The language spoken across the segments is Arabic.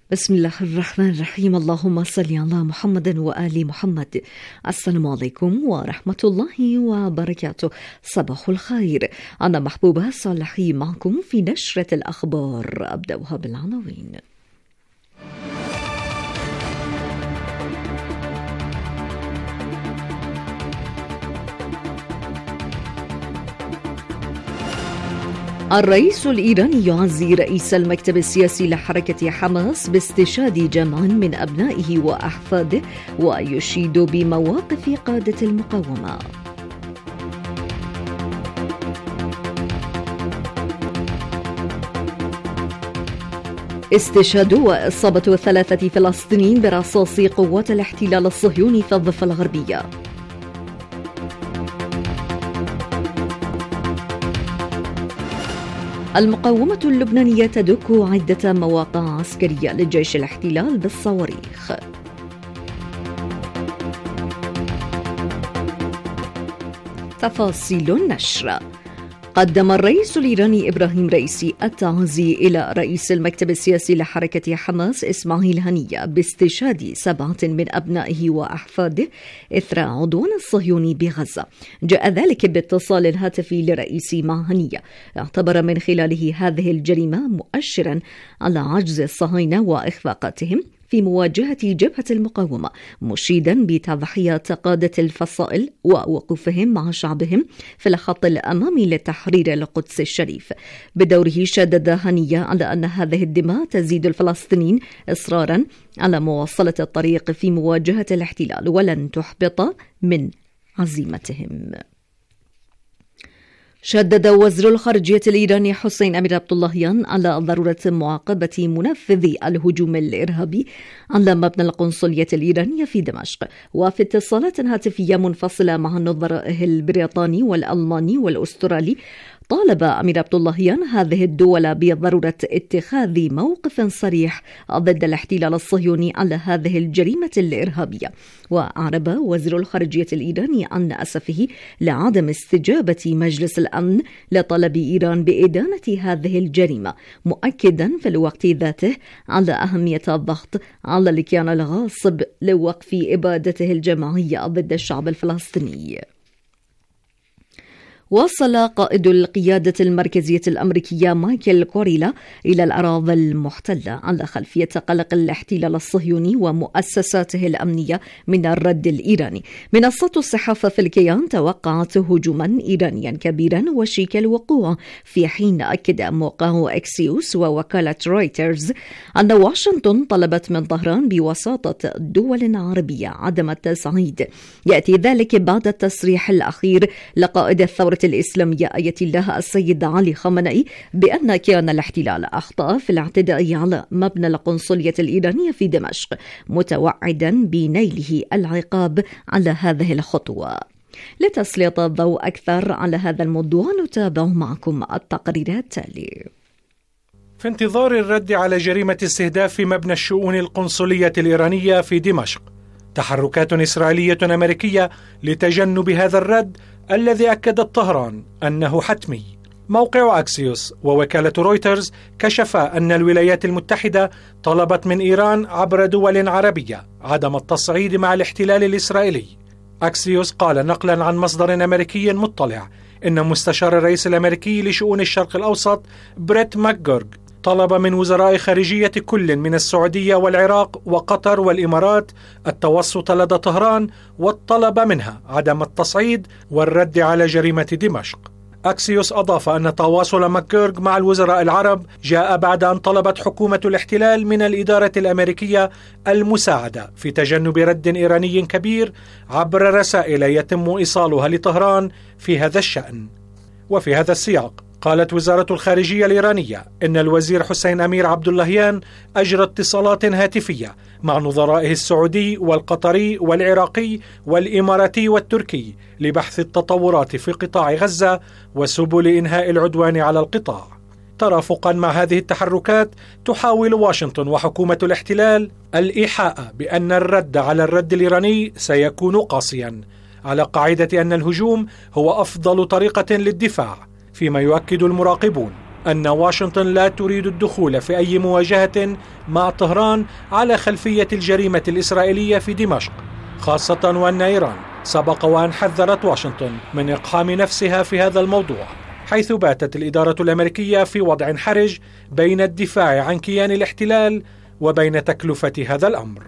بسم الله الرحمن الرحيم. اللهم صل على محمد وآل محمد. السلام عليكم ورحمة الله وبركاته. صباح الخير. أنا محبوبة صالحي معكم في نشرة الأخبار. أبدأها بالعناوين. الرئيس الإيراني يعزي رئيس المكتب السياسي لحركة حماس باستشهاد جمع من أبنائه وأحفاده ويشيد بمواقف قادة المقاومة. استشهاد وإصابة 3 فلسطينيين برصاص قوات الاحتلال الصهيوني في الضفة الغربية. المقاومة اللبنانية تدك عدة مواقع عسكرية لجيش الاحتلال بالصواريخ. تفاصيل النشر. قدم الرئيس الإيراني إبراهيم رئيسي التعازي إلى رئيس المكتب السياسي لحركة حماس إسماعيل هنية باستشهاد 7 من أبنائه وأحفاده إثر عدوان الصهيوني بغزة. جاء ذلك باتصال هاتفي لرئيسي مع هنية، اعتبر من خلاله هذه الجريمة مؤشرا على عجز الصهاينة وإخفاقاتهم في مواجهة جبهة المقاومة، مشيدا بتضحية قادة الفصائل ووقوفهم مع شعبهم في الخط الأمامي لتحرير القدس الشريف. بدوره شدد هنية على أن هذه الدماء تزيد الفلسطينيين إصرارا على مواصلة الطريق في مواجهة الاحتلال ولن تحبط من عزيمتهم. شدد وزير الخارجية الإيراني حسين أمير عبداللهيان على ضرورة معاقبة منفذي الهجوم الإرهابي على مبنى القنصلية الإيرانية في دمشق. وفي اتصالات هاتفية منفصلة مع نظرائه البريطاني والألماني والأسترالي، طالب أمير عبداللهيان هذه الدول بضرورة اتخاذ موقف صريح ضد الاحتلال الصهيوني على هذه الجريمة الإرهابية. وأعرب وزير الخارجية الإيراني عن أسفه لعدم استجابة مجلس الأمن لطلب إيران بإدانة هذه الجريمة، مؤكدا في الوقت ذاته على أهمية الضغط على الكيان الغاصب لوقف إبادته الجماعية ضد الشعب الفلسطيني. وصل قائد القيادة المركزية الأمريكية مايكل كوريلا إلى الأراضي المحتلة على خلفية قلق الاحتلال الصهيوني ومؤسساته الأمنية من الرد الإيراني. منصات الصحافة في الكيان توقعت هجوما إيرانيا كبيرا وشيك الوقوع، في حين أكد موقع أكسيوس ووكالة رويترز أن واشنطن طلبت من طهران بوساطة دول عربية عدم التصعيد. يأتي ذلك بعد التصريح الأخير لقائد الثورة الإسلامية آية الله السيد علي خامنئي بأن كيان الاحتلال أخطأ في الاعتداء على مبنى القنصلية الإيرانية في دمشق، متوعدا بنيله العقاب على هذه الخطوة. لتسليط الضوء أكثر على هذا الموضوع نتابع معكم التقرير التالي. في انتظار الرد على جريمة استهداف مبنى الشؤون القنصلية الإيرانية في دمشق، تحركات إسرائيلية أمريكية لتجنب هذا الرد الذي أكدت طهران أنه حتمي. موقع أكسيوس ووكالة رويترز كشفا أن الولايات المتحدة طلبت من إيران عبر دول عربية عدم التصعيد مع الاحتلال الإسرائيلي. أكسيوس قال نقلا عن مصدر أمريكي مطلع إن مستشار الرئيس الأمريكي لشؤون الشرق الأوسط بريت ماكجورغ طلب من وزراء خارجية كل من السعودية والعراق وقطر والإمارات التوسط لدى طهران والطلب منها عدم التصعيد والرد على جريمة دمشق. أكسيوس أضاف أن تواصل ماكجورغ مع الوزراء العرب جاء بعد أن طلبت حكومة الاحتلال من الإدارة الأمريكية المساعدة في تجنب رد إيراني كبير عبر رسائل يتم إيصالها لطهران في هذا الشأن. وفي هذا السياق قالت وزارة الخارجية الإيرانية إن الوزير حسين أمير عبداللهيان أجرى اتصالات هاتفية مع نظرائه السعودي والقطري والعراقي والإماراتي والتركي لبحث التطورات في قطاع غزة وسبل إنهاء العدوان على القطاع. ترافقا مع هذه التحركات، تحاول واشنطن وحكومة الاحتلال الإيحاء بأن الرد على الرد الإيراني سيكون قاسيا، على قاعدة أن الهجوم هو أفضل طريقة للدفاع، فيما يؤكد المراقبون أن واشنطن لا تريد الدخول في أي مواجهة مع طهران على خلفية الجريمة الإسرائيلية في دمشق، خاصة وأن إيران سبق وأن حذرت واشنطن من إقحام نفسها في هذا الموضوع، حيث باتت الإدارة الأمريكية في وضع حرج بين الدفاع عن كيان الاحتلال وبين تكلفة هذا الأمر.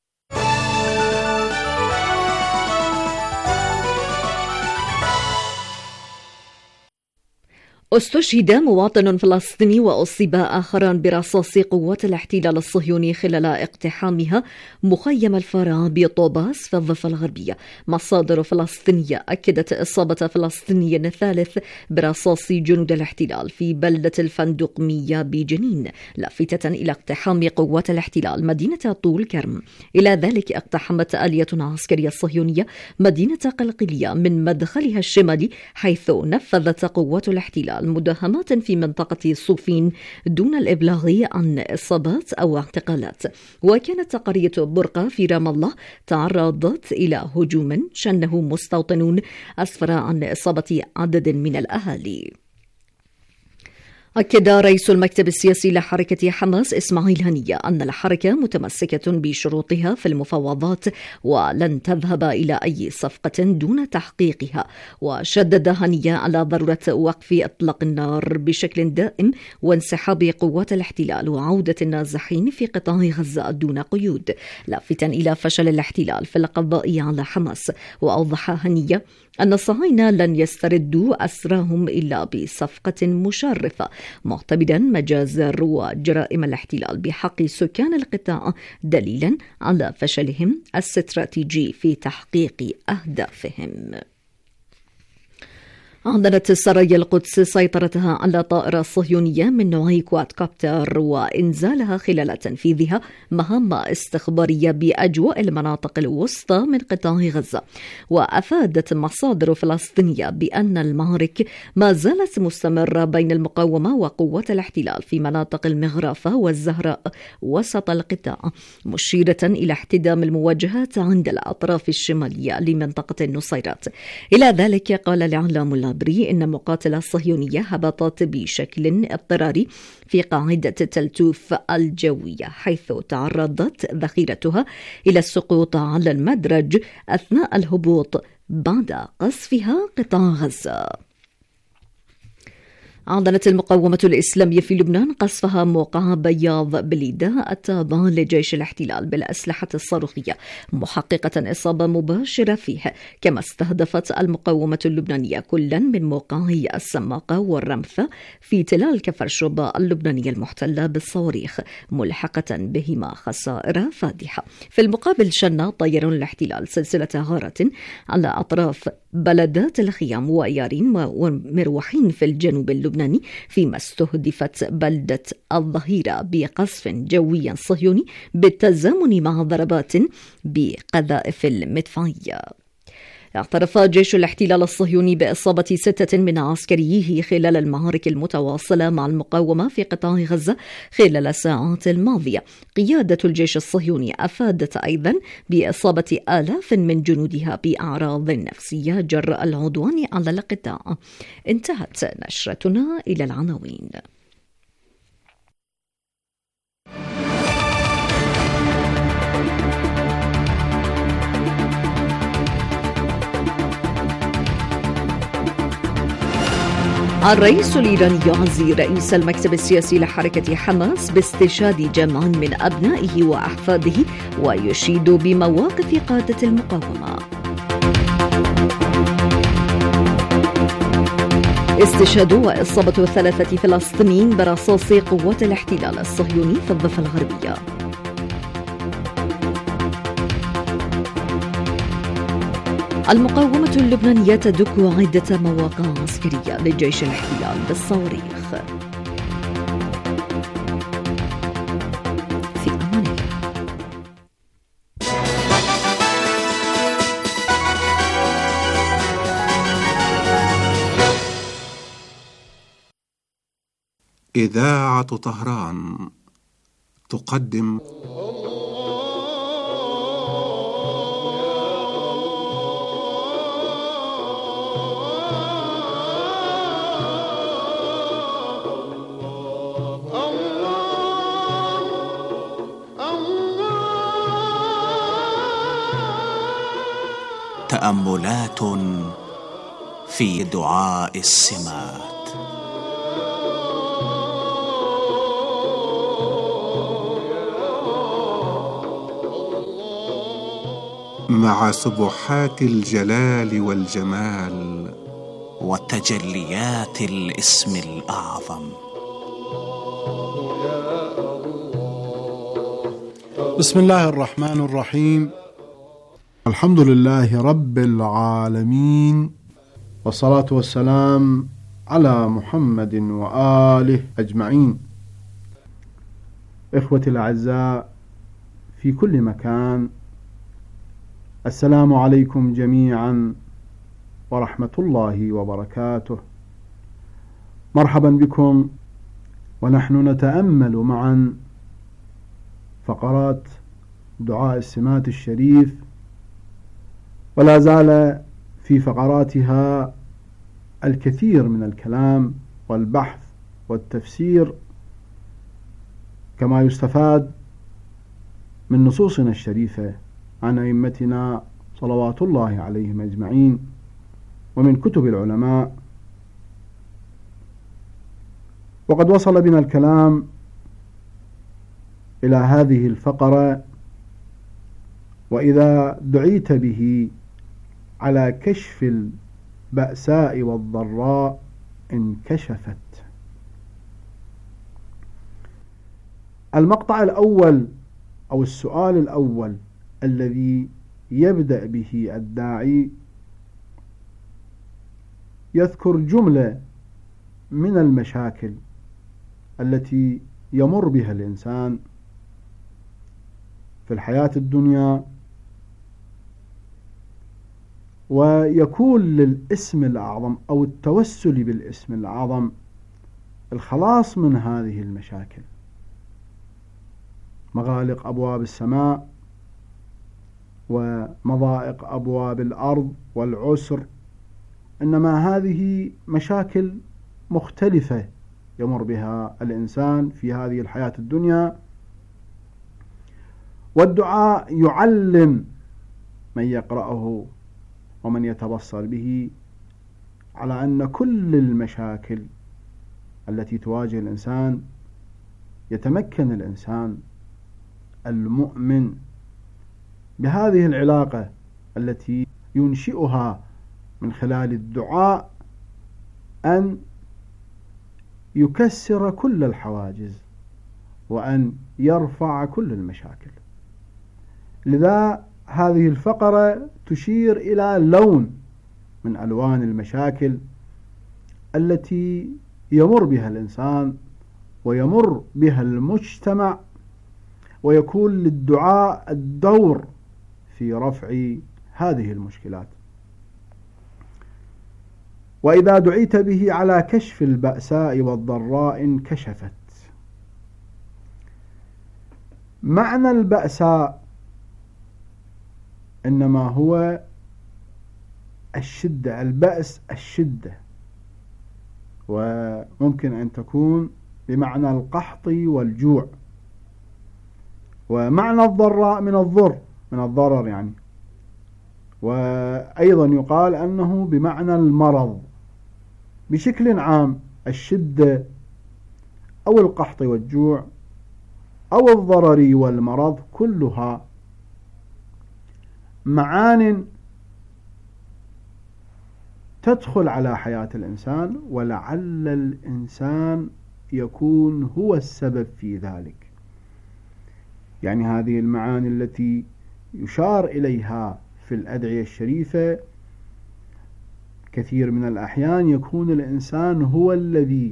استشهد مواطن فلسطيني وأصيب آخران برصاص قوات الاحتلال الصهيوني خلال اقتحامها مخيم الفرع بطوباس في الضفة الغربية. مصادر فلسطينية أكدت إصابة فلسطيني ثالث برصاص جنود الاحتلال في بلدة الفندقمية بجنين، لافتة إلى اقتحام قوات الاحتلال مدينة طول كرم. إلى ذلك اقتحمت آلية عسكرية صهيونية مدينة قلقلية من مدخلها الشمالي، حيث نفذت قوات الاحتلال مداهمات في منطقة صوفين دون الإبلاغ عن إصابات أو اعتقالات. وكانت قرية برقة في رام الله تعرضت إلى هجوم شنه مستوطنون أسفر عن إصابة عدد من الأهالي. أكد رئيس المكتب السياسي لحركة حماس إسماعيل هنية أن الحركة متمسكة بشروطها في المفاوضات ولن تذهب إلى أي صفقة دون تحقيقها. وشدد هنية على ضرورة وقف إطلاق النار بشكل دائم وانسحاب قوات الاحتلال وعودة النازحين في قطاع غزة دون قيود، لافتا إلى فشل الاحتلال في القضاء على حماس. وأوضح هنية أن الصهاينة لن يستردوا أسراهم إلا بصفقة مشرفة، معتبدا مجازر وجرائم الاحتلال بحق سكان القطاع دليلا على فشلهم الاستراتيجي في تحقيق أهدافهم. أعلنت سرايا القدس سيطرتها على طائرة صهيونية من نوع كواد كوبتر وإنزالها خلال تنفيذها مهام استخبارية بأجواء المناطق الوسطى من قطاع غزة. وأفادت مصادر فلسطينية بأن المعارك ما زالت مستمرة بين المقاومة وقوات الاحتلال في مناطق المغرافة والزهراء وسط القطاع، مشيرة إلى احتدام المواجهات عند الأطراف الشمالية لمنطقة النصيرات. إلى ذلك قال الإعلام إن مقاتلة صهيونية هبطت بشكل اضطراري في قاعدة تلتوف الجوية، حيث تعرضت ذخيرتها إلى السقوط على المدرج أثناء الهبوط بعد قصفها قطاع غزة. أعلنت المقاومة الإسلامية في لبنان قصفها موقع بياض بليدة التابع لجيش الاحتلال بالأسلحة الصاروخية، محققة إصابة مباشرة فيه. كما استهدفت المقاومة اللبنانية كلا من موقعي السماقة والرمثة في تلال كفر شبا اللبنانية المحتلة بالصواريخ، ملحقة بهما خسائر فادحة. في المقابل شن طيران الاحتلال سلسلة غارات على أطراف بلدات الخيام وأيارين ومروحين في الجنوب اللبناني، فيما استهدفت بلدة الظهيرة بقصف جوي صهيوني بالتزامن مع ضربات بقذائف المدفعية. اعترف جيش الاحتلال الصهيوني بإصابة 6 من عسكريه خلال المعارك المتواصلة مع المقاومة في قطاع غزة خلال الساعات الماضية. قيادة الجيش الصهيوني أفادت أيضا بإصابة آلاف من جنودها بأعراض نفسية جراء العدوان على القطاع. انتهت نشرتنا إلى العناوين. الرئيس الإيراني يعزي رئيس المكتب السياسي لحركة حماس باستشهاد جمع من أبنائه وأحفاده ويشيد بمواقف قادة المقاومة. استشهاد وإصابة 3 فلسطينيين برصاص قوات الاحتلال الصهيوني في الضفة الغربية. المقاومة اللبنانية تدك عدة مواقع عسكرية لجيش الاحتلال بالصواريخ. في أمان الله. إذاعة طهران تقدم تأملات في دعاء السمات. مع سبحات الجلال والجمال وتجليات الاسم الأعظم. بسم الله الرحمن الرحيم. الحمد لله رب العالمين، والصلاة والسلام على محمد وآله أجمعين. إخوتي الأعزاء في كل مكان، السلام عليكم جميعا ورحمة الله وبركاته. مرحبا بكم، ونحن نتأمل معا فقرات دعاء السمات الشريف، ولا زال في فقراتها الكثير من الكلام والبحث والتفسير، كما يستفاد من نصوصنا الشريفة عن أئمتنا صلوات الله عليهم أجمعين، ومن كتب العلماء. وقد وصل بنا الكلام إلى هذه الفقرة: وإذا دعيت به على كشف البأساء والضراء انكشفت. المقطع الأول أو السؤال الأول الذي يبدأ به الداعي يذكر جملة من المشاكل التي يمر بها الإنسان في الحياة الدنيا، ويكون للاسم الأعظم أو التوسل بالاسم الأعظم الخلاص من هذه المشاكل. مغالق أبواب السماء ومضائق أبواب الأرض والعسر، إنما هذه مشاكل مختلفة يمر بها الإنسان في هذه الحياة الدنيا، والدعاء يعلم من يقرأه ومن يتبصر به على أن كل المشاكل التي تواجه الإنسان يتمكن الإنسان المؤمن بهذه العلاقة التي ينشئها من خلال الدعاء أن يكسر كل الحواجز وأن يرفع كل المشاكل. لذا هذه الفقرة تشير إلى لون من ألوان المشاكل التي يمر بها الإنسان ويمر بها المجتمع، ويكون للدعاء الدور في رفع هذه المشكلات. وإذا دعيت به على كشف البأساء والضراء انكشفت. معنى البأساء إنما هو الشدة، البأس الشدة، وممكن أن تكون بمعنى القحط والجوع. ومعنى الضراء من الضرر يعني، وأيضا يقال أنه بمعنى المرض. بشكل عام الشدة أو القحط والجوع أو الضرر والمرض كلها معان تدخل على حياة الإنسان، ولعل الإنسان يكون هو السبب في ذلك. يعني هذه المعاني التي يشار إليها في الأدعية الشريفة كثير من الأحيان يكون الإنسان هو الذي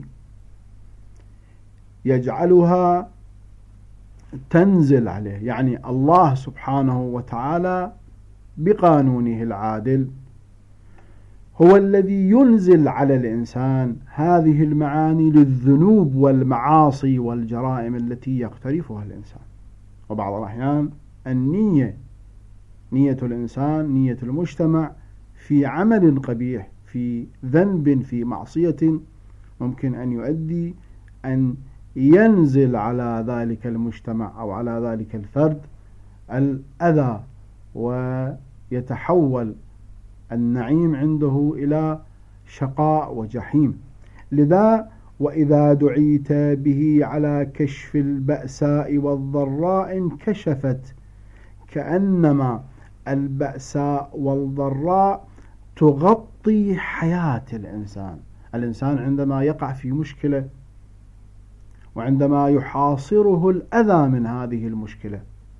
يجعلها تنزل عليه. يعني الله سبحانه وتعالى بقانونه العادل هو الذي ينزل على الإنسان هذه المعاني للذنوب والمعاصي والجرائم التي يقترفها الإنسان. وبعض الأحيان النية، نية الإنسان، نية المجتمع في عمل قبيح، في ذنب، في معصية، ممكن أن يؤدي أن ينزل على ذلك المجتمع أو على ذلك الفرد الأذى، ويتحول النعيم عنده إلى شقاء وجحيم. لذا وإذا دعيت به على كشف البأساء والضراء انكشفت، كأنما البأساء والضراء تغطي حياة الإنسان. الإنسان عندما يقع في مشكلة وعندما يحاصره الأذى من هذه المشكلة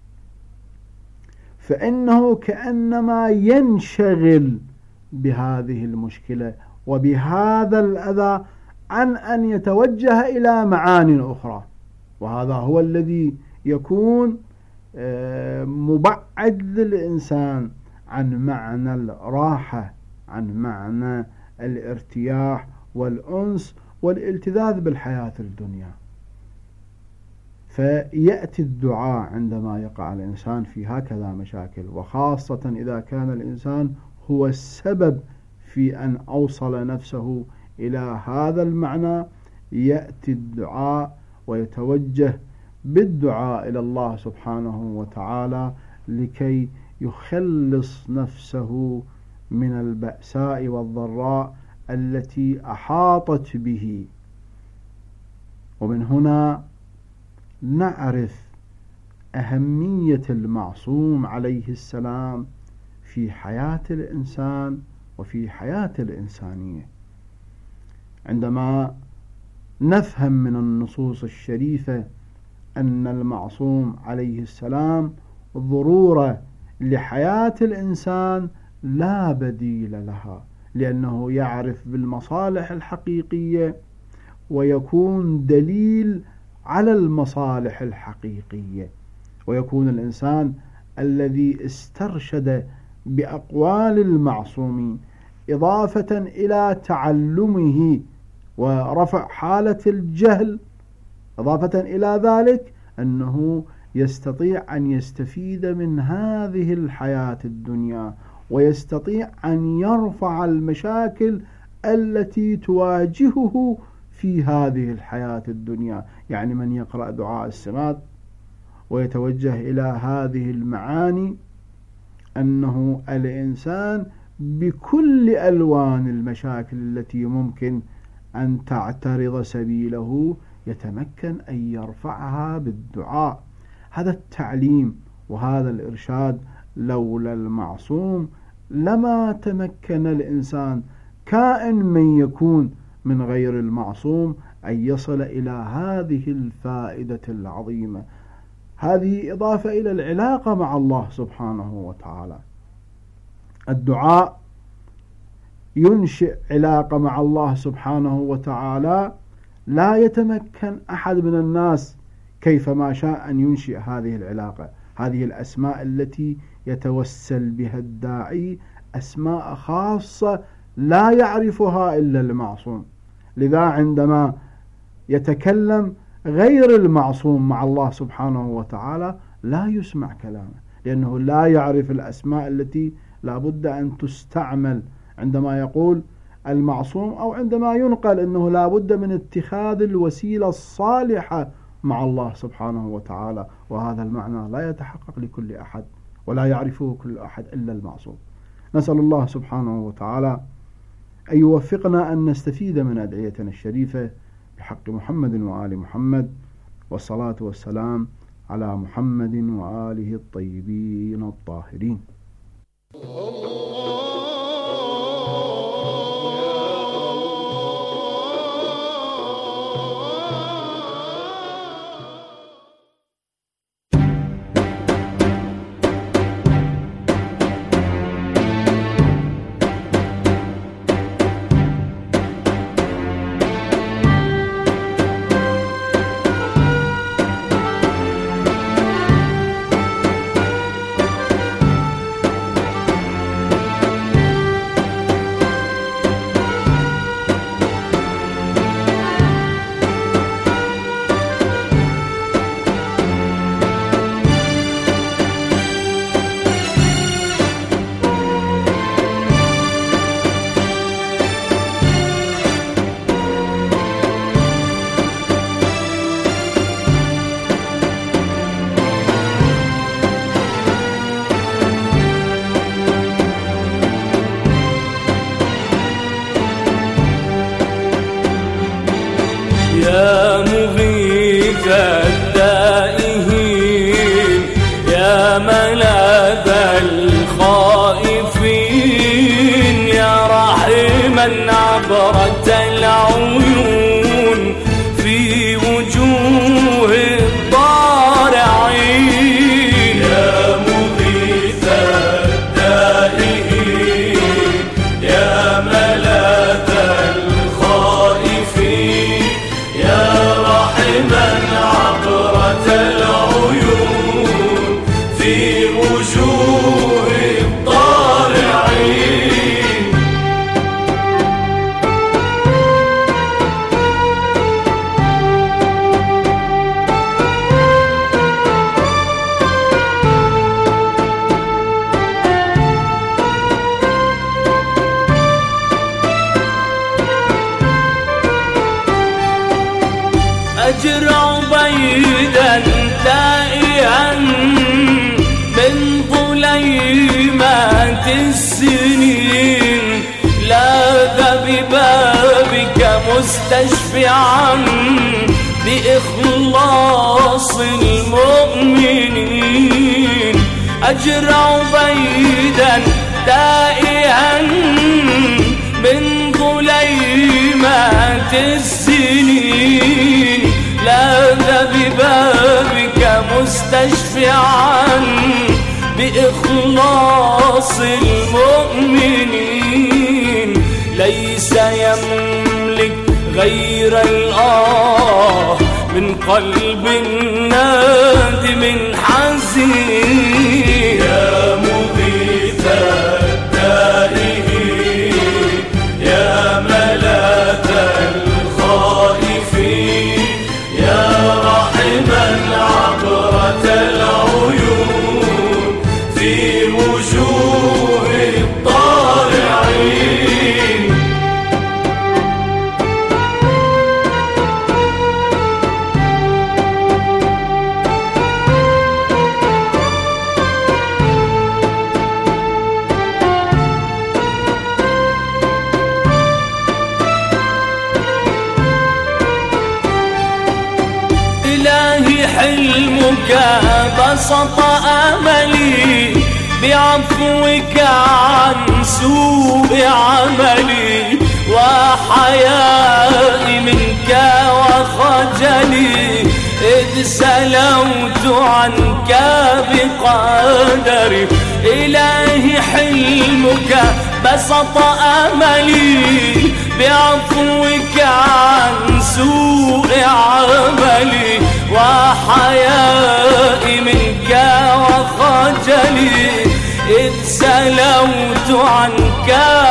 فإنه كأنما ينشغل بهذه المشكلة وبهذا الأذى عن أن يتوجه إلى معان أخرى، وهذا هو الذي يكون مبعد للإنسان عن معنى الراحة، عن معنى الارتياح والأنس والالتذاذ بالحياة الدنيا. فيأتي الدعاء عندما يقع الإنسان في هكذا مشاكل، وخاصة إذا كان الإنسان هو السبب في أن أوصل نفسه إلى هذا المعنى. يأتي الدعاء ويتوجه بالدعاء إلى الله سبحانه وتعالى لكي يخلص نفسه من البأساء والضراء التي أحاطت به. ومن هنا نعرف أهمية المعصوم عليه السلام في حياة الإنسان وفي حياة الإنسانية. عندما نفهم من النصوص الشريفة أن المعصوم عليه السلام ضرورة لحياة الإنسان لا بديل لها، لأنه يعرف بالمصالح الحقيقية ويكون دليل على المصالح الحقيقية، ويكون الإنسان الذي استرشد بأقوال المعصومين إضافة إلى تعلمه ورفع حالة الجهل، إضافة إلى ذلك أنه يستطيع أن يستفيد من هذه الحياة الدنيا ويستطيع أن يرفع المشاكل التي تواجهه في هذه الحياة الدنيا. يعني من يقرأ دعاء السمات ويتوجه إلى هذه المعاني أنه الإنسان بكل ألوان المشاكل التي ممكن أن تعترض سبيله يتمكن أن يرفعها بالدعاء. هذا التعليم وهذا الإرشاد لولا المعصوم لما تمكن الإنسان كائن من يكون من غير المعصوم أن يصل إلى هذه الفائدة العظيمة. هذه إضافة إلى العلاقة مع الله سبحانه وتعالى. الدعاء ينشئ علاقة مع الله سبحانه وتعالى لا يتمكن أحد من الناس كيفما شاء أن ينشئ هذه العلاقة. هذه الأسماء التي يتوسل بها الداعي أسماء خاصة لا يعرفها إلا المعصوم. لذا عندما يتكلم غير المعصوم مع الله سبحانه وتعالى لا يسمع كلامه، لأنه لا يعرف الأسماء التي لا بد أن تستعمل عندما يقول المعصوم، أو عندما ينقل أنه لا بد من اتخاذ الوسيلة الصالحة مع الله سبحانه وتعالى. وهذا المعنى لا يتحقق لكل أحد ولا يعرفه كل أحد إلا المعصوم. نسأل الله سبحانه وتعالى أن يوفقنا أن نستفيد من أدعيتنا الشريفة بحق محمد وآل محمد، والصلاة والسلام على محمد وآله الطيبين الطاهرين. مغيث التائهين يا ملاذ الخائفين يا راحما عبرة العيون في وجوه الضارعين يا مغيث التائهين يا ملاذ الخائفين يا راحما عبرة العيون في وجوه الضارعين أجرع بيدا تائها من ظليمات السنين لاذ ببابك مستشفعا بإخلاص المؤمنين أجرع بيدا تائها من ظليمات السنين لاذ ببابك مستشفعا بإخلاص المؤمنين ليس يملك غير الآه من قلب نادم حزين يا مغيث التائهين يا ملاذ الخائفين يا راحما عبرة العيون في وجوه الضارعين إلهي حلمك بسط أملي بعفوك عن سوء عملي وحيائي منك وخجلي إذ سلوت عنك بقدري إلهي حلمك بسط أملي بعفوك عن سوء عملي وحيائي منك وخجلي إذ سلوت عنك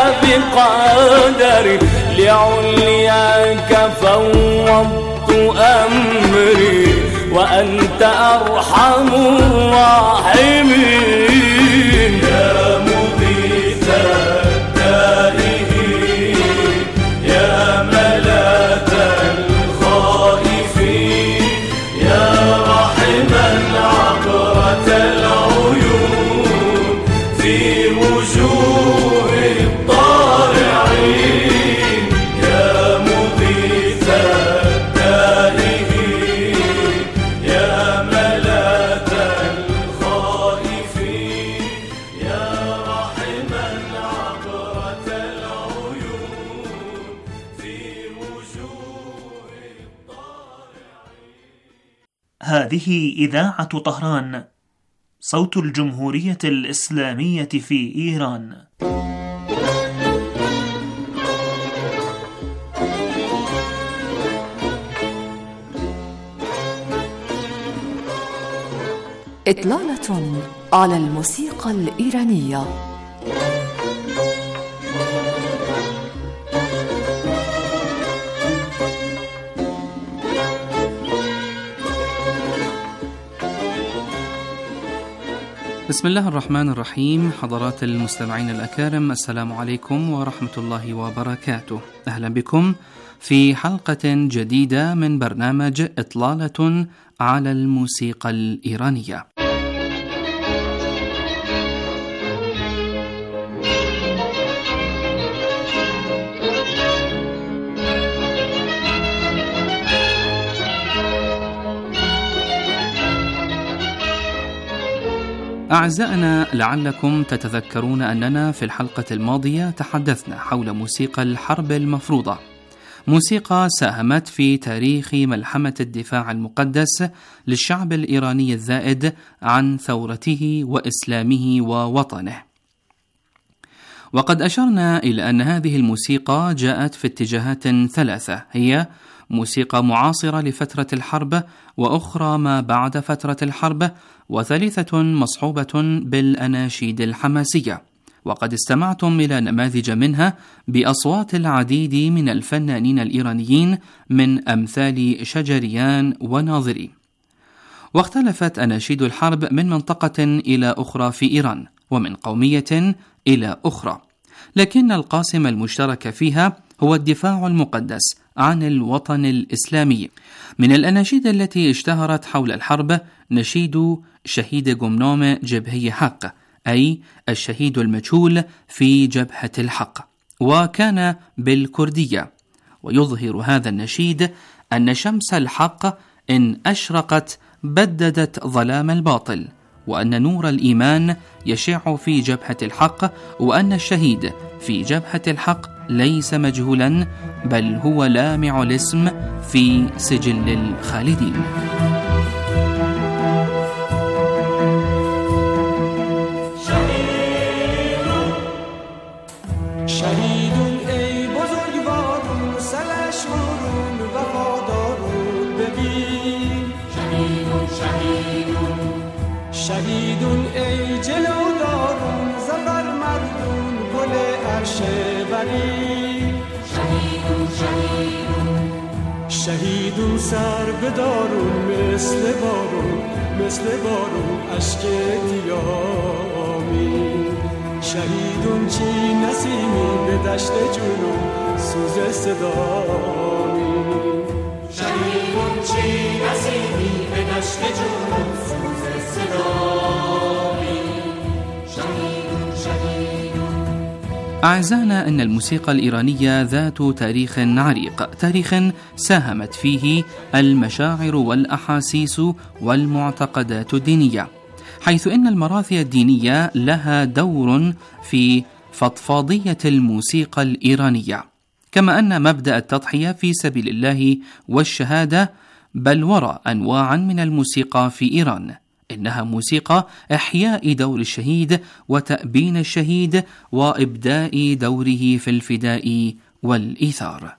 بقدري لعلياك فوضت أمري وأنت أرحم الراحمين يا مغيث التائهين يا ملاذ الخائفين يا راحما عبرة العيون في وجوه الضارعين يا مغيث التائهين يا ملاذ الخائفين يا راحما عبرة العيون في وجوه الضارعين. هذه إذاعة طهران صوت الجمهورية الإسلامية في إيران. إطلالة على الموسيقى الإيرانية. بسم الله الرحمن الرحيم. حضرات المستمعين الأكارم، السلام عليكم ورحمة الله وبركاته. أهلا بكم في حلقة جديدة من برنامج إطلالة على الموسيقى الإيرانية. أعزائنا، لعلكم تتذكرون أننا في الحلقة الماضية تحدثنا حول موسيقى الحرب المفروضة، موسيقى ساهمت في تاريخ ملحمة الدفاع المقدس للشعب الإيراني الذائد عن ثورته وإسلامه ووطنه. وقد أشرنا إلى أن هذه الموسيقى جاءت في اتجاهات ثلاثة، هي موسيقى معاصرة لفترة الحرب، وأخرى ما بعد فترة الحرب، وثالثة مصحوبة بالأناشيد الحماسية. وقد استمعتم إلى نماذج منها بأصوات العديد من الفنانين الإيرانيين من أمثال شجريان وناظري. واختلفت أناشيد الحرب من منطقة إلى أخرى في إيران، ومن قومية إلى أخرى، لكن القاسم المشترك فيها هو الدفاع المقدس عن الوطن الإسلامي. من الأناشيد التي اشتهرت حول الحرب نشيد شهيد جمنوم جبهي حق، أي الشهيد المجهول في جبهة الحق، وكان بالكردية. ويظهر هذا النشيد أن شمس الحق إن أشرقت بددت ظلام الباطل، وأن نور الإيمان يشع في جبهة الحق، وأن الشهيد في جبهة الحق ليس مجهولا، بل هو لامع الاسم في سجل الخالدين. شهیدون ای جلودارون زفر مردون گل عرش بری، شهیدون شهیدون شهیدون سر بدارون مثل بارون اشک دیامی، شهیدون چی نسیمی به دشت جنون سوز صدامی، شهیدون چی نسیمی به دشت جنون سوز أعزائنا، أن الموسيقى الإيرانية ذات تاريخ عريق، تاريخ ساهمت فيه المشاعر والأحاسيس والمعتقدات الدينية، حيث إن المراثي الدينية لها دور في فضفاضية الموسيقى الإيرانية، كما أن مبدأ التضحية في سبيل الله والشهادة بل وراء أنواع من الموسيقى في إيران. إنها موسيقى إحياء دور الشهيد وتأبين الشهيد وإبداء دوره في الفداء والإيثار.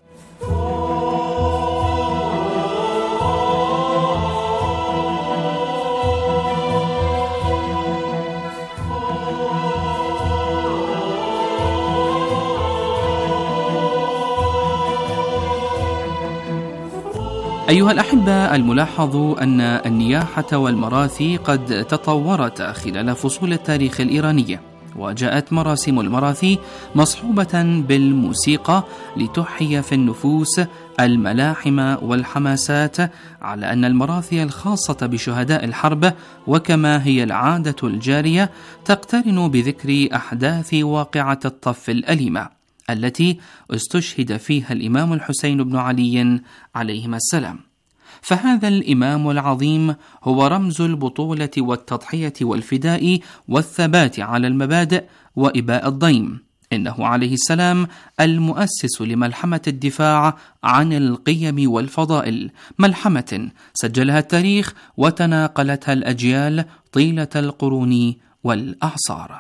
أيها الأحبة، الملاحظ أن النياحة والمراثي قد تطورت خلال فصول التاريخ الإيراني، وجاءت مراسم المراثي مصحوبة بالموسيقى لتحيي في النفوس الملاحم والحماسات، على أن المراثي الخاصة بشهداء الحرب وكما هي العادة الجارية تقترن بذكر أحداث واقعة الطف الأليمة التي استشهد فيها الإمام الحسين بن علي عليهما السلام. فهذا الإمام العظيم هو رمز البطولة والتضحية والفداء والثبات على المبادئ وإباء الضيم. إنه عليه السلام المؤسس لملحمة الدفاع عن القيم والفضائل، ملحمة سجلها التاريخ وتناقلتها الأجيال طيلة القرون والأعصار.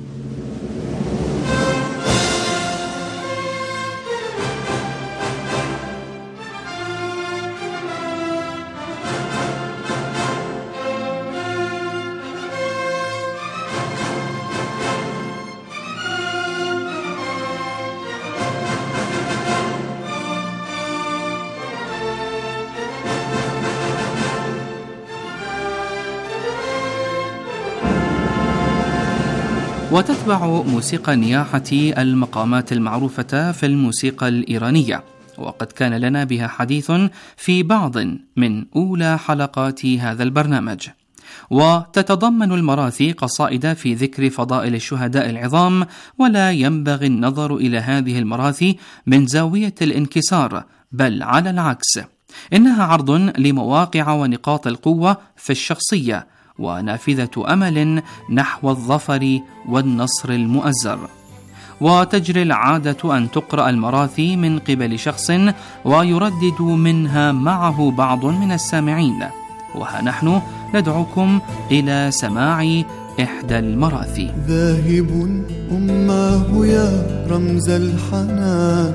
وتتبع موسيقى النياحة المقامات المعروفة في الموسيقى الإيرانية، وقد كان لنا بها حديث في بعض من أولى حلقات هذا البرنامج. وتتضمن المراثي قصائد في ذكر فضائل الشهداء العظام، ولا ينبغي النظر إلى هذه المراثي من زاوية الانكسار، بل على العكس، إنها عرض لمواقع ونقاط القوة في الشخصية ونافذة أمل نحو الظفر والنصر المؤزر. وتجري العادة أن تقرأ المراثي من قبل شخص ويردد منها معه بعض من السامعين، وها نحن ندعوكم إلى سماع إحدى المراثي. ذاهب أماه يا رمز الحنان،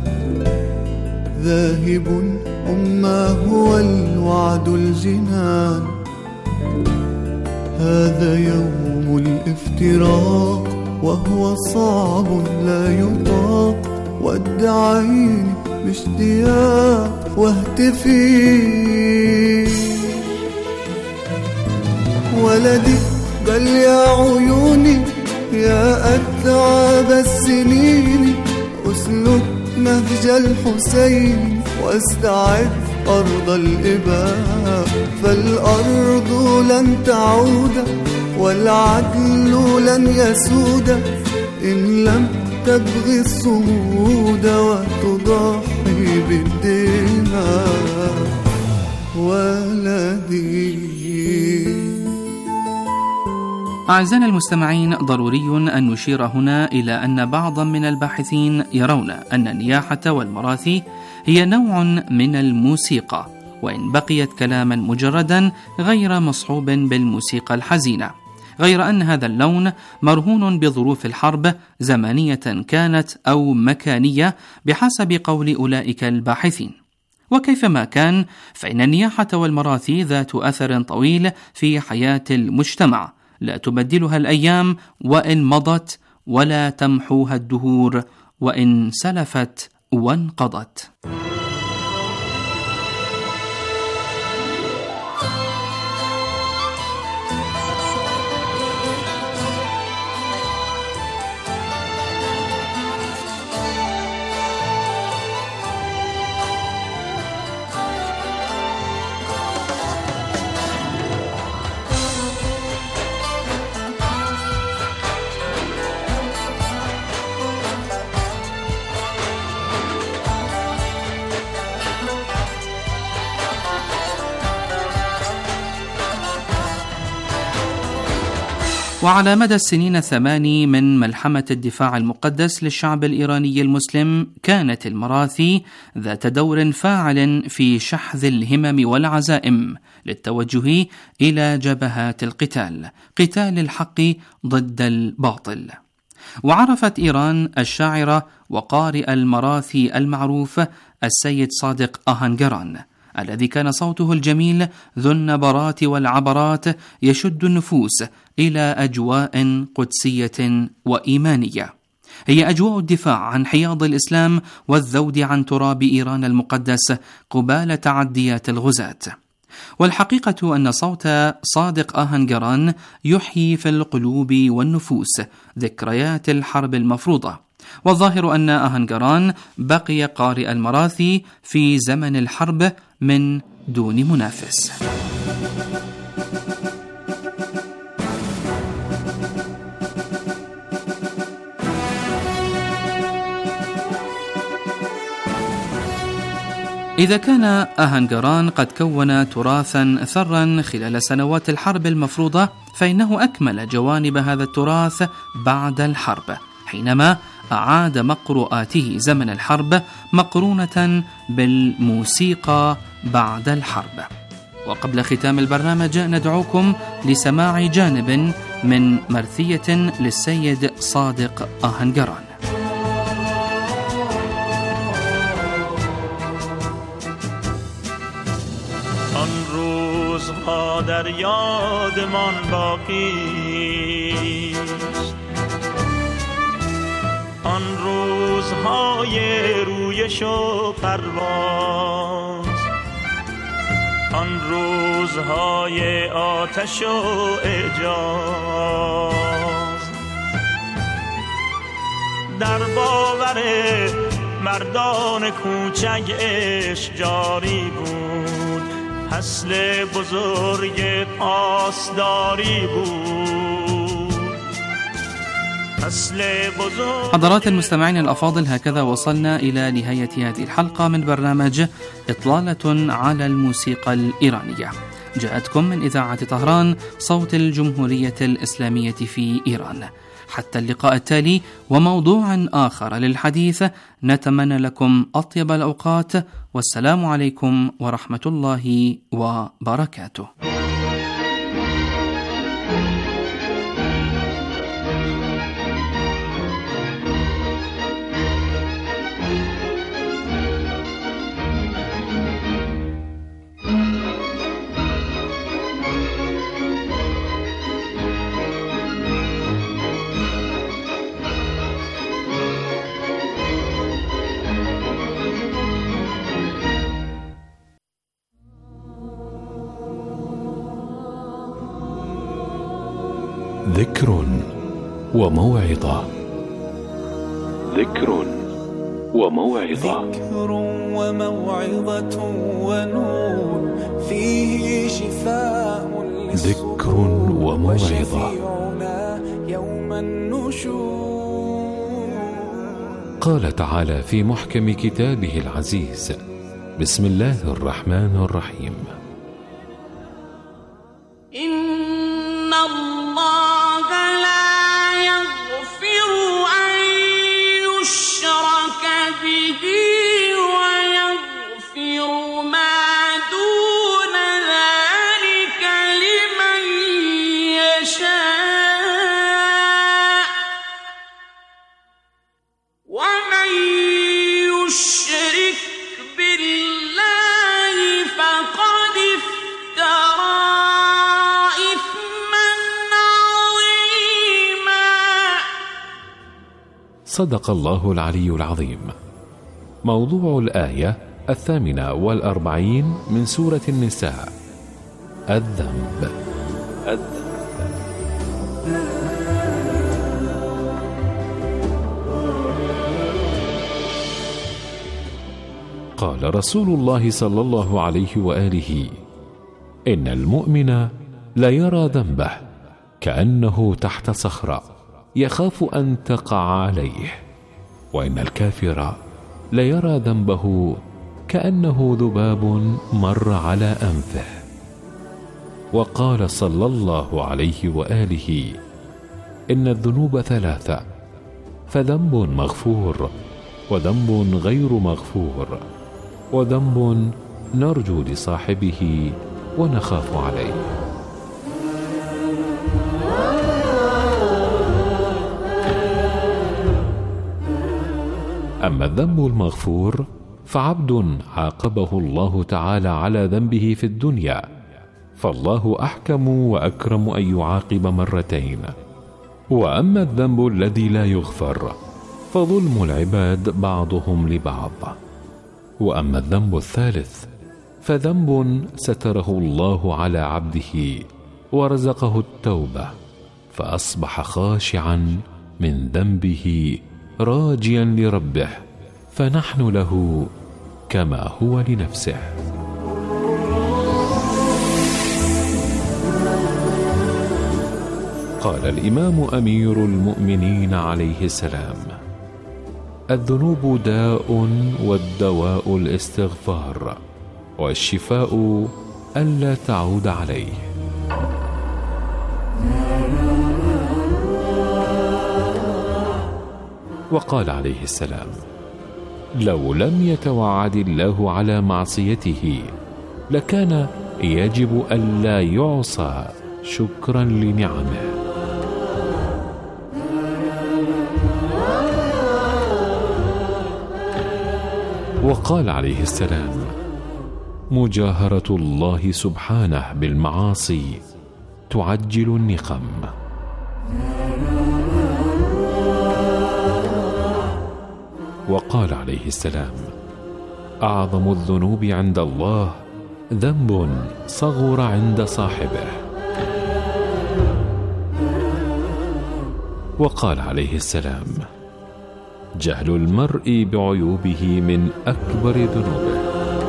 ذاهب أماه والوعد الجنان، هذا يوم الافتراق وهو صعب لا يطاق، ودعيني باشتياق واهتفي ولدي، بل يا عيوني يا أتعب السنين، أسلك نهج الحسين واستعد أرض الإباء، فالأرض لن تعود والعدل لن يسود إن لم تبغي الصمود وتضحي بالدماء ولدي. أعزائنا المستمعين، ضروري أن نشير هنا إلى أن بعضا من الباحثين يرون أن النياحة والمراثي هي نوع من الموسيقى، وإن بقيت كلاما مجردا غير مصحوب بالموسيقى الحزينة، غير أن هذا اللون مرهون بظروف الحرب زمنية كانت أو مكانية بحسب قول أولئك الباحثين. وكيفما كان، فإن النياحة والمراثي ذات أثر طويل في حياة المجتمع لا تبدلها الأيام وإن مضت، ولا تمحوها الدهور وإن سلفت وانقضت. وعلى مدى السنين 8 من ملحمة الدفاع المقدس للشعب الإيراني المسلم، كانت المراثي ذات دور فاعل في شحذ الهمم والعزائم للتوجه إلى جبهات القتال، قتال الحق ضد الباطل. وعرفت إيران الشاعر وقارئ المراثي المعروف السيد صادق آهنجران، الذي كان صوته الجميل ذو النبرات والعبرات يشد النفوس إلى أجواء قدسية وإيمانية، هي أجواء الدفاع عن حياض الإسلام والذود عن تراب إيران المقدس قبال تعديات الغزاة. والحقيقة أن صوت صادق آهنجران يحيي في القلوب والنفوس ذكريات الحرب المفروضة، والظاهر أن آهنجران بقي قارئ المراثي في زمن الحرب من دون منافس. إذا كان آهنجران قد كون تراثا ثرا خلال سنوات الحرب المفروضة، فإنه أكمل جوانب هذا التراث بعد الحرب، حينما أعاد مقروءاته زمن الحرب مقرونة بالموسيقى بعد الحرب. وقبل ختام البرنامج ندعوكم لسماع جانب من مرثية للسيد صادق آهنجران. آن روزها در یادمان باقی است، آن روزهای رویش و پرواز، آن روزهای آتش و اعجاز، در باور مردان کوچک عشق جاری بود، فصل بزرگ پاسداری بود، فصل بزرگ. حضرات المستمعين الأفاضل، هكذا وصلنا إلى نهاية هذه الحلقة من برنامج إطلالة على الموسيقى الإيرانية. جاءتكم من إذاعة طهران صوت الجمهورية الإسلامية في إيران. حتى اللقاء التالي وموضوع آخر للحديث، نتمنى لكم أطيب الأوقات، والسلام عليكم ورحمة الله وبركاته. ذكر وموعظة. ذكر وموعظة. ذكر وموعظة ونور فيه شفاء ذكر وموعظة. يوم النشور. قال تعالى في محكم كتابه العزيز: بسم الله الرحمن الرحيم: إن الله لا يغفر أن يشرك به ويغفر ما دون ذلك لمن يشاء ومن يشرك بالله فقد افترى صدق الله العلي العظيم. موضوع الآية 48 من سورة النساء: الذنب. قال رسول الله صلى الله عليه وآله: إن المؤمن لا يرى ذنبه كأنه تحت صخرة يخاف أن تقع عليه، وإن الكافر لا يرى ذنبه كأنه ذباب مر على أنفه. وقال صلى الله عليه وآله: إن الذنوب ثلاثة: فذنب مغفور، وذنب غير مغفور، وذنب نرجو لصاحبه ونخاف عليه. أما الذنب المغفور فعبد عاقبه الله تعالى على ذنبه في الدنيا، فالله أحكم وأكرم أن يعاقب مرتين. وأما الذنب الذي لا يغفر فظلم العباد بعضهم لبعض. وأما الذنب الثالث فذنب ستره الله على عبده ورزقه التوبة، فأصبح خاشعا من ذنبه راجيا لربه، فنحن له كما هو لنفسه. قال الإمام أمير المؤمنين عليه السلام: الذنوب داء، والدواء الاستغفار، والشفاء ألا تعود عليه. وقال عليه السلام: لو لم يتوعد الله على معصيته لكان يجب ألا يعصى شكرا لنعمه. وقال عليه السلام: مجاهرة الله سبحانه بالمعاصي تعجل النقم. وقال عليه السلام: أعظم الذنوب عند الله ذنب صغر عند صاحبه. وقال عليه السلام: جهل المرء بعيوبه من أكبر ذنوبه.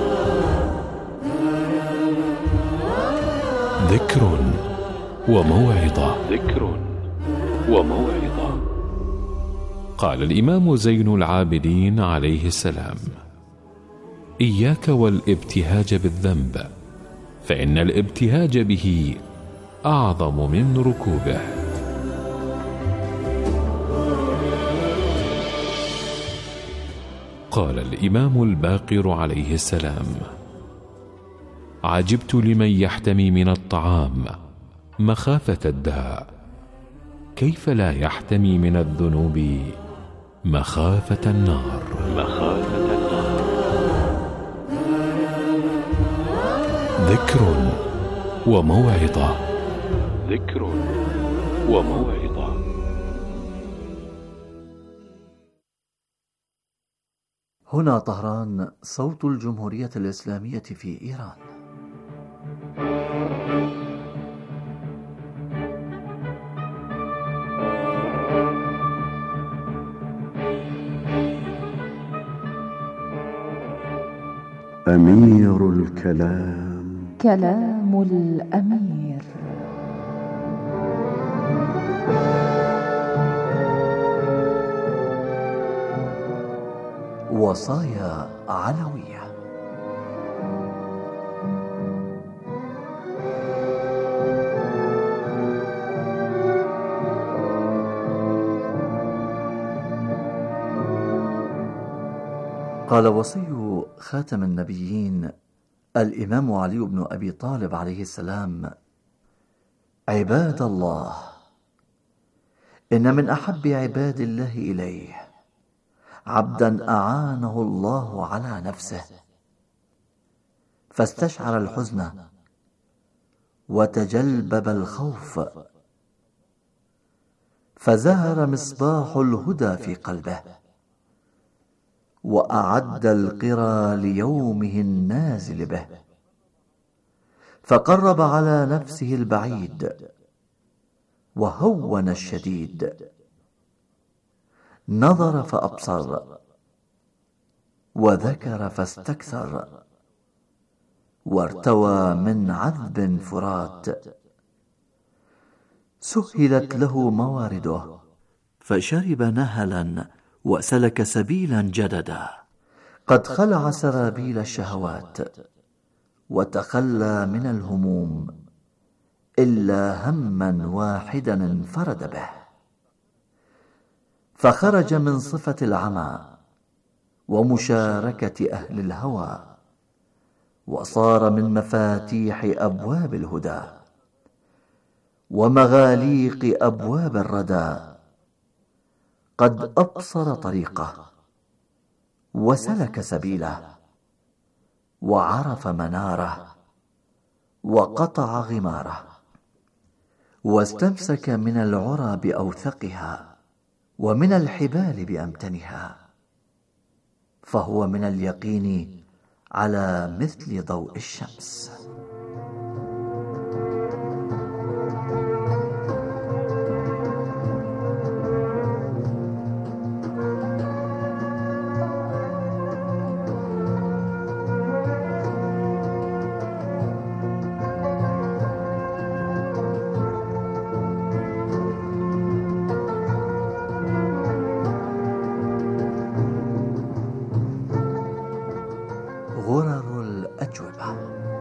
ذكر وموعظة. ذكر وموعظة. قال الإمام زين العابدين عليه السلام: إياك والابتهاج بالذنب، فإن الابتهاج به أعظم من ركوبه. قال الإمام الباقر عليه السلام: عجبت لمن يحتمي من الطعام مخافة الداء، كيف لا يحتمي من الذنوب مخافة النار. ذكر وموعظة. هنا طهران، صوت الجمهورية الإسلامية في إيران. أمير الكلام، كلام الأمير. وصايا علوية. قال وصي خاتم النبيين الإمام علي بن أبي طالب عليه السلام: عباد الله، إن من أحب عباد الله إليه عبدا أعانه الله على نفسه فاستشعر الحزن وتجلبب الخوف، فزهر مصباح الهدى في قلبه، وأعد القرى ليومه النازل به، فقرب على نفسه البعيد وهون الشديد، نظر فأبصر، وذكر فاستكثر، وارتوى من عذب فرات، سهلت له موارده، فشرب نهلا وسلك سبيلا جددا، قد خلع سرابيل الشهوات وتخلى من الهموم، إلا هما واحدا انفرد به، فخرج من صفة العمى ومشاركة أهل الهوى، وصار من مفاتيح أبواب الهدى ومغاليق أبواب الردى، قد أبصر طريقه وسلك سبيله، وعرف مناره وقطع غماره، واستمسك من العرى بأوثقها ومن الحبال بأمتنها، فهو من اليقين على مثل ضوء الشمس. غرر الأجوبة.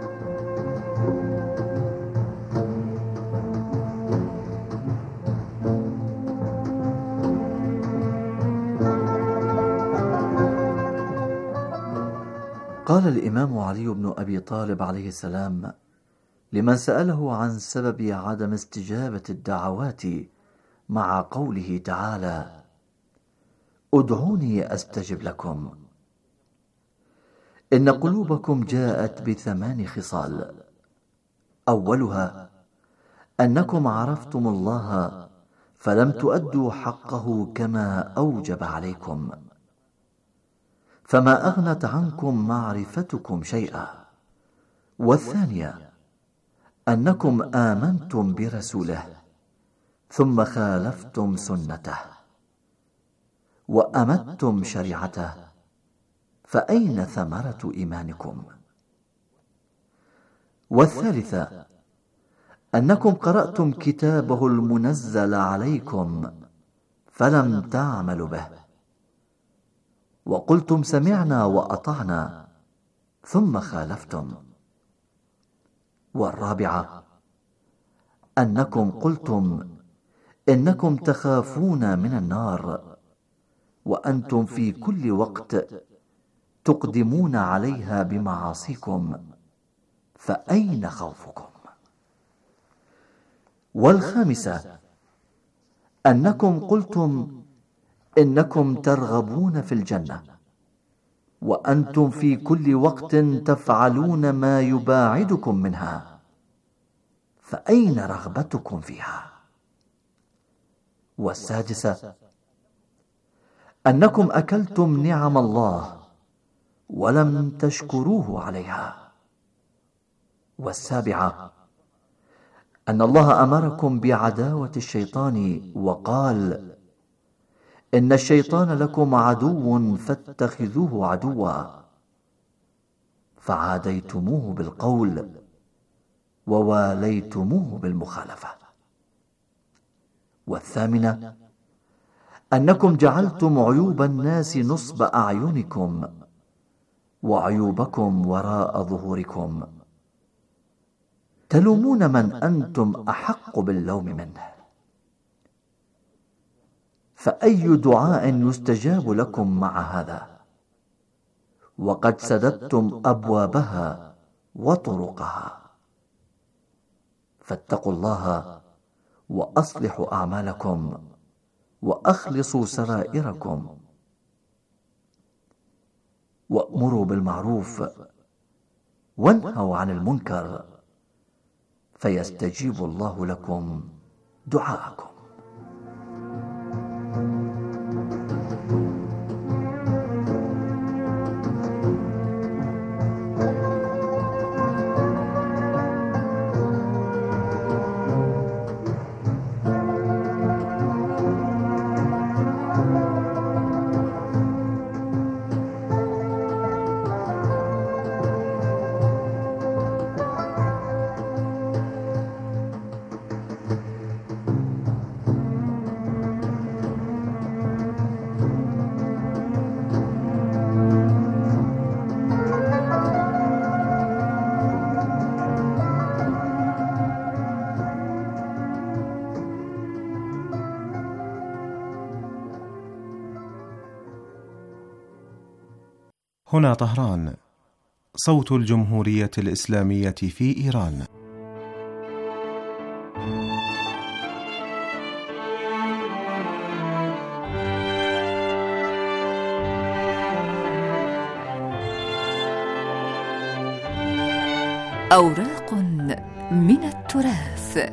قال الإمام علي بن أبي طالب عليه السلام لمن سأله عن سبب عدم استجابة الدعوات مع قوله تعالى: ادعوني أستجب لكم: إن قلوبكم جاءت ب8 خصال، أولها أنكم عرفتم الله فلم تؤدوا حقه كما أوجب عليكم، فما أغنت عنكم معرفتكم شيئا. والثانية أنكم آمنتم برسوله ثم خالفتم سنته وأمتم شريعته، فأين ثمرة إيمانكم؟ والثالثة أنكم قرأتم كتابه المنزل عليكم فلم تعملوا به، وقلتم سمعنا وأطعنا ثم خالفتم. والرابعة أنكم قلتم إنكم تخافون من النار وأنتم في كل وقت تقدمون عليها بمعاصيكم، فأين خوفكم؟ والخامسة أنكم قلتم إنكم ترغبون في الجنة وأنتم في كل وقت تفعلون ما يباعدكم منها، فأين رغبتكم فيها؟ والسادسة أنكم أكلتم نعم الله ولم تشكروه عليها. والسابعة أن الله أمركم بعداوة الشيطان وقال: إن الشيطان لكم عدو فاتخذوه عدوا، فعاديتموه بالقول وواليتموه بالمخالفة. والثامنة أنكم جعلتم عيوب الناس نصب أعينكم وعيوبكم وراء ظهوركم، تلومون من أنتم أحق باللوم منه، فأي دعاء يستجاب لكم مع هذا وقد سددتم أبوابها وطرقها؟ فاتقوا الله وأصلحوا أعمالكم وأخلصوا سرائركم، وأمروا بالمعروف وانهوا عن المنكر، فيستجيب الله لكم دعاءكم. هنا طهران، صوت الجمهورية الإسلامية في إيران. أوراق من التراث.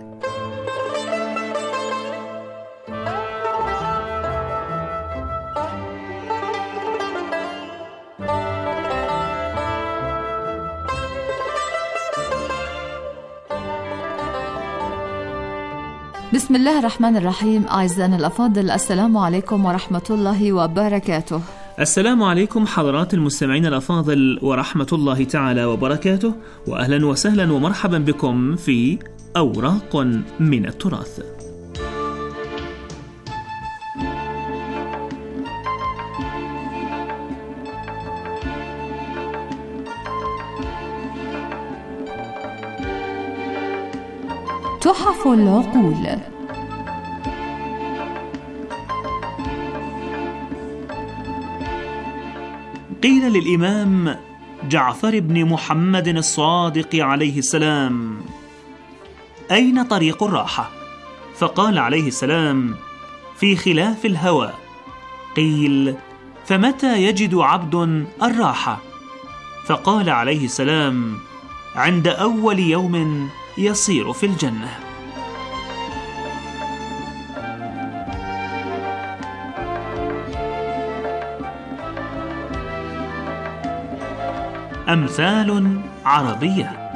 بسم الله الرحمن الرحيم. أعزائنا الأفاضل، السلام عليكم ورحمة الله وبركاته. السلام عليكم حضرات المستمعين الأفاضل ورحمة الله تعالى وبركاته، وأهلا وسهلا ومرحبا بكم في أوراق من التراث. تحف العقول. قيل للإمام جعفر بن محمد الصادق عليه السلام: أين طريق الراحة؟ فقال عليه السلام: في خلاف الهوى. قيل: فمتى يجد عبد الراحة؟ فقال عليه السلام: عند أول يوم يصير في الجنة. أمثال عربية.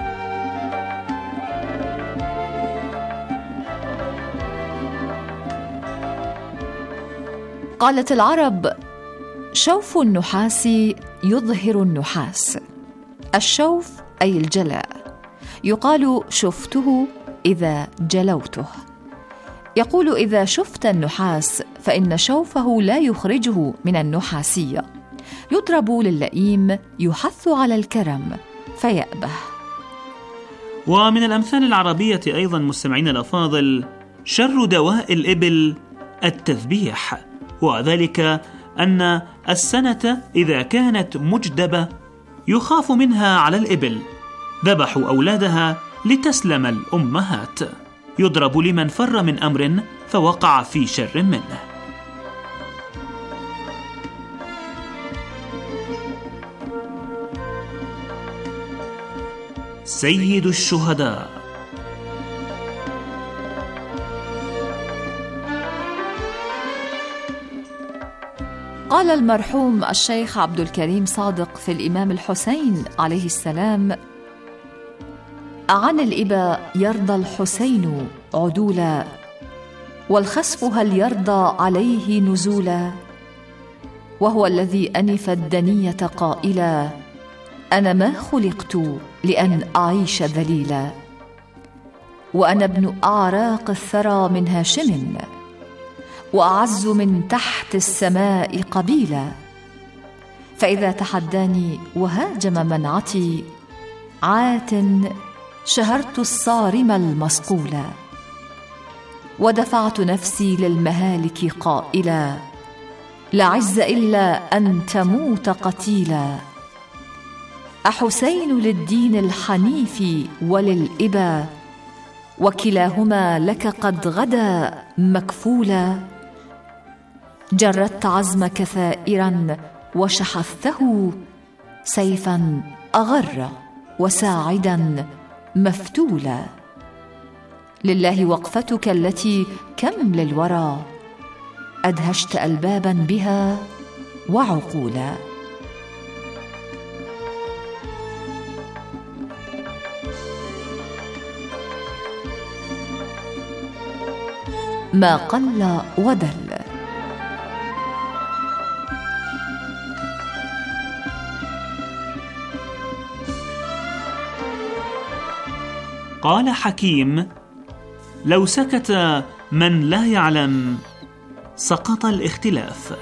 قالت العرب: شوف النحاس يظهر النحاس. الشوف أي الجلاء، يقال شفته إذا جلوته. يقول: إذا شفت النحاس فإن شوفه لا يخرجه من النحاسية. يضرب للئيم يحث على الكرم فيأبه. ومن الأمثال العربية أيضا مستمعين الأفاضل شر دواء الإبل التذبيح، وذلك أن السنة إذا كانت مجدبة يخاف منها على الإبل، ذبحوا أولادها لتسلم الأمهات، يضرب لمن فر من أمر فوقع في شر منه. سيد الشهداء. قال المرحوم الشيخ عبد الكريم صادق في الإمام الحسين عليه السلام: عن الإبا يرضى الحسين عدولا، والخسف هل يرضى عليه نزولا، وهو الذي أنف الدنية قائلا: أنا ما خلقت لأن أعيش ذليلا، وأنا ابن أعراق الثرى من هاشم، وأعز من تحت السماء قبيلا، فإذا تحداني وهاجم منعتي، عات شهرت الصارم المصقولا، ودفعت نفسي للمهالك قائلا: لا عز إلا أن تموت قتيلا، أحسين للدين الحنيف وللإبا، وكلاهما لك قد غدا مكفولا، جردت عزمك ثائرا وشحذته، سيفا أغر وساعدا مفتولا، لله وقفتك التي كم للورى، أدهشت ألبابا بها وعقولا. ما قل ودل. قال حكيم: لو سكت من لا يعلم سقط الاختلاف.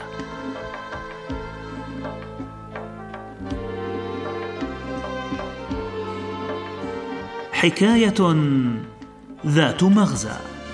حكاية ذات مغزى.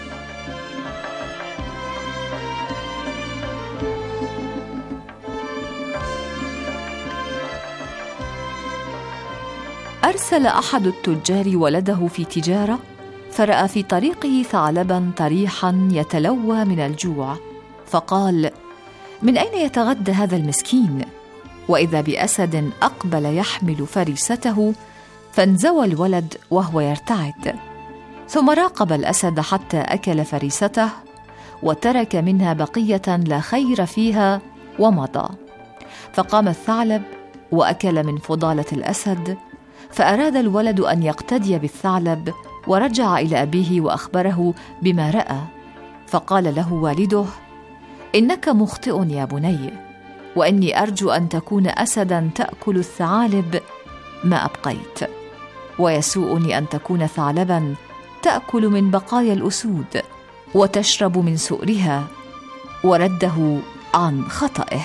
أرسل أحد التجار ولده في تجارة، فرأى في طريقه ثعلبا طريحا يتلوى من الجوع، فقال: من أين يتغدى هذا المسكين؟ وإذا بأسد أقبل يحمل فريسته، فانزوى الولد وهو يرتعد، ثم راقب الأسد حتى أكل فريسته وترك منها بقية لا خير فيها ومضى. فقام الثعلب وأكل من فضالة الأسد، فأراد الولد أن يقتدي بالثعلب، ورجع إلى أبيه وأخبره بما رأى، فقال له والده: إنك مخطئ يا بني، وإني أرجو أن تكون أسدا تأكل الثعالب ما أبقيت، ويسوءني أن تكون ثعلبا تأكل من بقايا الأسود وتشرب من سؤرها. ورده عن خطئه.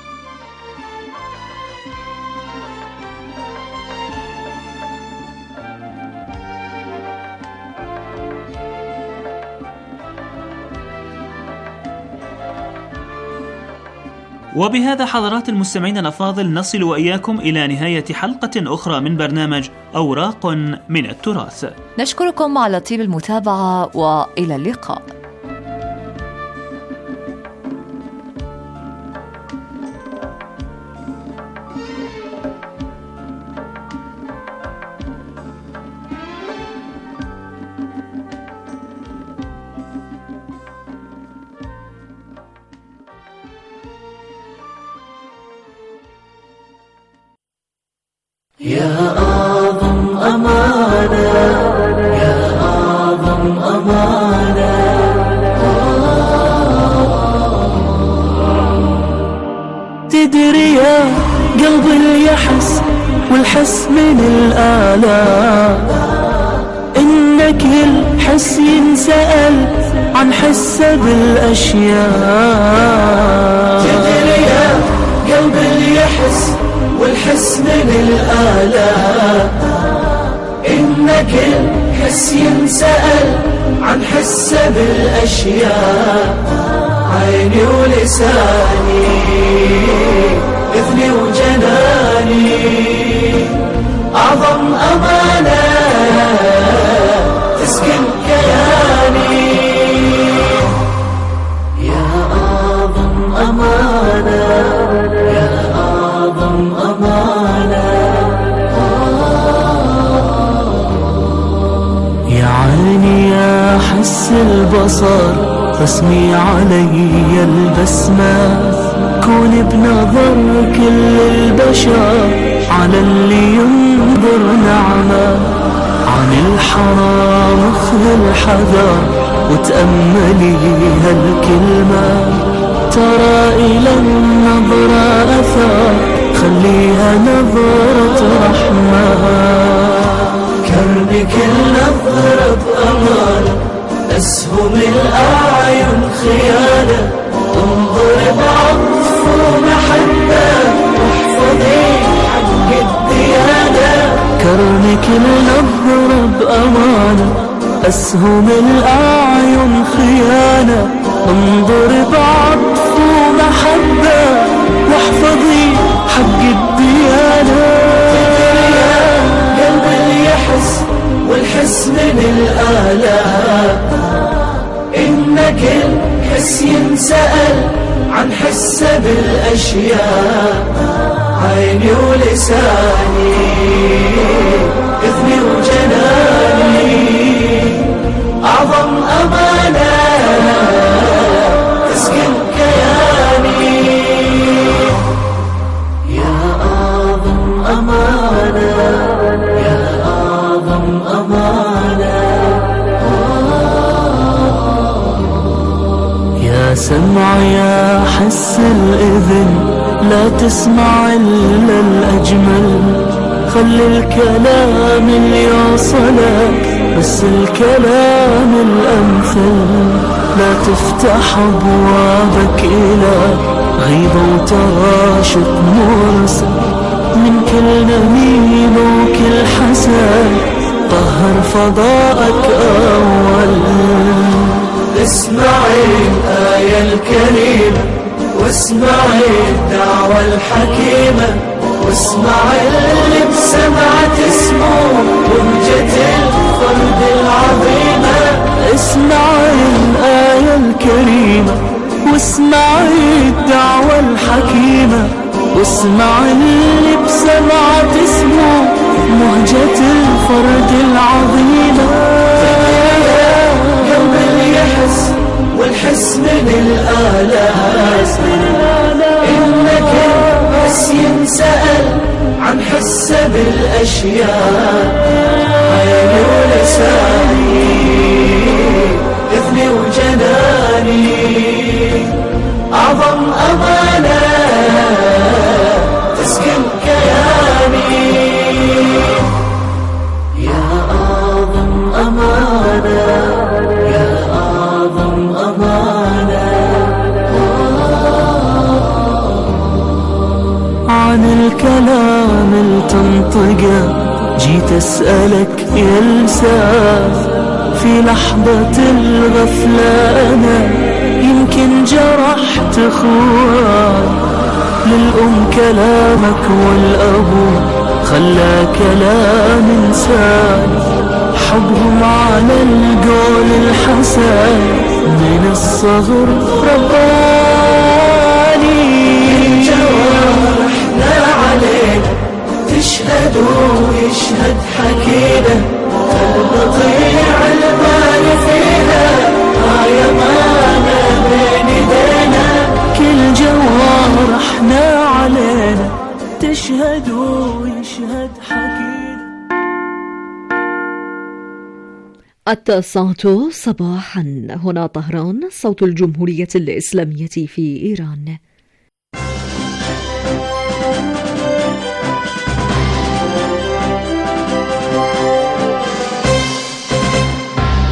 وبهذا حضرات المستمعين الأفاضل نصل وإياكم إلى نهاية حلقة أخرى من برنامج أوراق من التراث. نشكركم على طيب المتابعة، وإلى اللقاء. يا أعظم أمانة، يا أعظم أمانة، تدري يا قلب اللي يحس والحس من الآلام، إنك الحس ينسأل عن حسه بالأشياء. تدري يا قلب اللي يحس والحس من الآلام، إن كل حس ينسأل عن حس بالأشياء، عيني ولساني إذني وجناني أعظم أمانة تسكن كياني، يا أعظم أمانة، يا أعظم أمانة. يا عيني يا حس البصر رسمي علي البسمة، كوني بنظر كل البشر على اللي ينظر نعمة، عن الحرام خذ الحذر وتأملي هالكلمة، ترى إلى النظرة أثر خليها نظرة رحمة، كرنك النظر بأمانة أسهم الأعين خيانة، انظر بعطف ومحبة واحفظي حق الديانة، كرنك النظر بأمانة أسهم الأعين خيانة، انظر بعطف ومحبة واحفظي حق الديانة، قلب اللي يحس والحس من الآلام، إن كل حس ينسأل عن حس بالأشياء، عيني ولساني إذني وجناني أعظم أمانة تسكن كياني، يا أعظم أمانة، يا أعظم أمانة. يا سمع يا حس الإذن لا تسمع إلا الأجمل، خلي الكلام اللي يوصلك بس الكلام الأمثل، لا تفتح أبوابك إلى غيبة وتراشق مرسل، من كل نميم وكل حسد طهر فضاءك أول، اسمعي الآية الكريمة واسمعي الدعوة الحكيمة، واسمعي اللي بسمعة اسمه بهجة الفرد العظيمة، اسمعي الآية الكريمة واسمعي الدعوة الحكيمة، واسمعي اللي بسمعة اسمه بهجة الفرد العظيمة، قلب اللي يحس والحس من الآلام، إنك حس ينسأل عن حس بالأشياء، عيني ولساني إذني وجناني أعظم أمانة تسكن كياني، يا أعظم أمانة، يا أعظم أمانة. عن الكلام اللي تنطقه جيت أسألك يا لسان، في لحظة الغفلة أنا يمكن جرحت أخوان، للأم كلامك والأبو خلى كلام إنسان، حبهم على القول الحسن من الصغر رباني، جوارحنا علينا تشهد ويشهد حكينا، البضيع المال فيها هاي أمانة بين ايدينا، كل جوارحنا علينا تشهد ويشهد حكينا. 9 صباحا، هنا طهران، صوت الجمهورية الإسلامية في إيران.